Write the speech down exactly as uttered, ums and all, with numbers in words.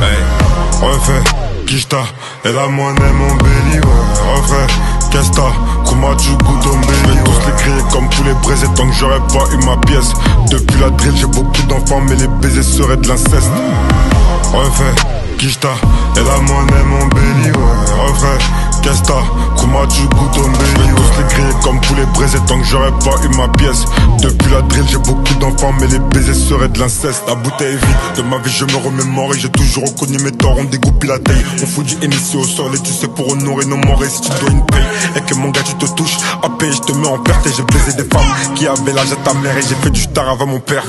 Hey, refais, Kishta, et la monnaie mon belly, ouais. Refais, Kesta, Kuma du goût au belly. Je vais tous les crier comme tous les braisés tant que j'aurais pas eu ma pièce. Depuis la drill, j'ai beaucoup d'enfants, mais les baisers seraient de l'inceste. Refais, Kishta, et la monnaie mon belly, ouais. Refais, Kesta, Kuma du goût au belly. Je vais tous les crier comme tous les braisés tant que j'aurais pas eu ma pièce. Depuis la drill, j'ai beaucoup d'enfants, mais les baisers seraient de l'inceste. La bouteille est vide, de ma vie je me remémore et j'ai toujours reconnu mes torts, on dégoupille la taille. On fout du Hennessy au sol et tu sais pour honorer nos morts. Et si tu dois une paye et que mon gars tu te touches, à payer je te mets en perte. Et j'ai baisé des femmes qui avaient l'âge à ta mère et j'ai fait du star avant mon père.